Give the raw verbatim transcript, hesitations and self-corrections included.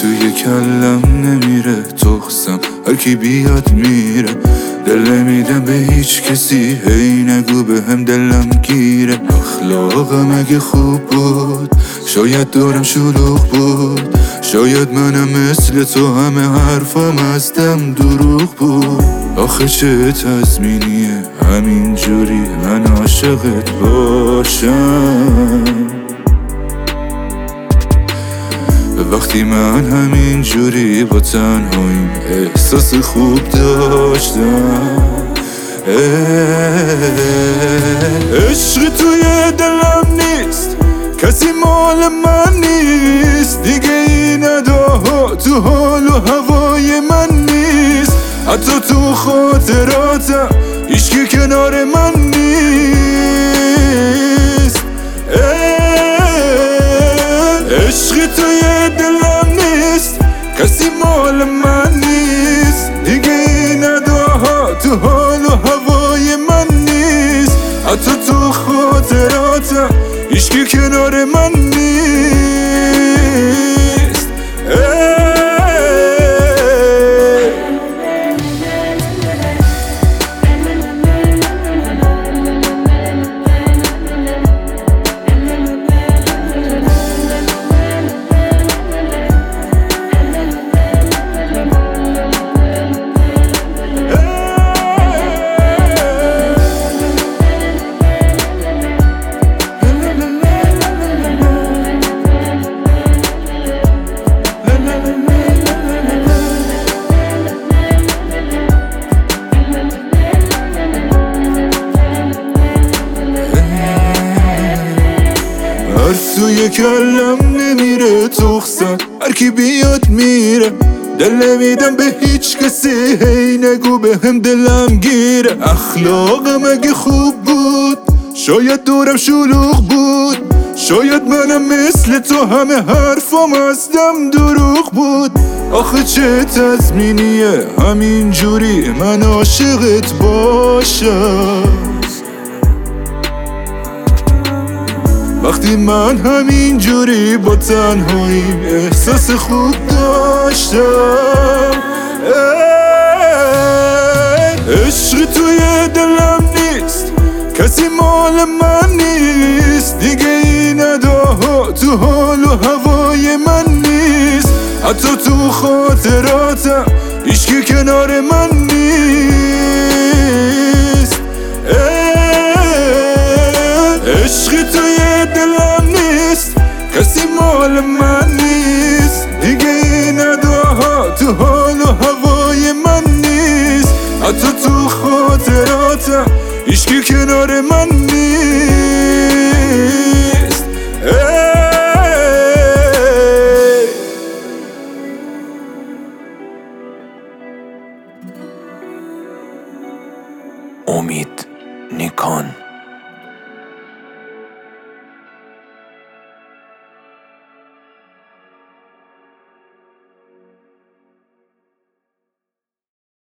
توی کلم نمیره تخسم، هر کی بیاد میره. دل نمیدم به هیچ کسی، هی نگو به هم دلم گیره. اخلاقم اگه خوب بود شاید دورم شلوغ بود، شاید منم مثل تو همه حرفم ازدم دروغ بود. آخه چه تضمینیه همین جوری من عاشقت باشم، وقتی من همین جوری با تنهاییم احساس خوب داشتم. عشق توی دلم نیست، کسی مال من نیست دیگه. این اداها تو حال و هوای من نیست، حتی تو خاطراتم هیچکی کنار من نیست. عشق توی دلم نیست، کسی مال من نیست دیگه. این اداها تو حال و هوای من نیست، حتی تو خاطراتم هیچکی کنار من نیست. توی کلم نمیره تخسم، هر کی بیاد میره. دل نمیدم به هیچ کسی، هی نگو به هم دلم گیره. اخلاقم اگه خوب بود شاید دورم شلوغ بود، شاید منم مثل تو همه حرفم ازدم دروغ بود. آخه چه تضمینیه همین جوری من عاشقت باشم، وقتی من همین جوری با تنهاییم احساس خوب داشتم. عشق توی دلم نیست، کسی مال من نیست دیگه. این اداها تو حال و هوای من نیست، حتی تو خاطراتم هیچکی کنار من نیست. عشق توی دلم نیست، کسی مال من نیست دیگه. این اداها تو حال و هوای من نیست، حتی تو خاطراتم هیچکی کنار من نیست. امید نیکان.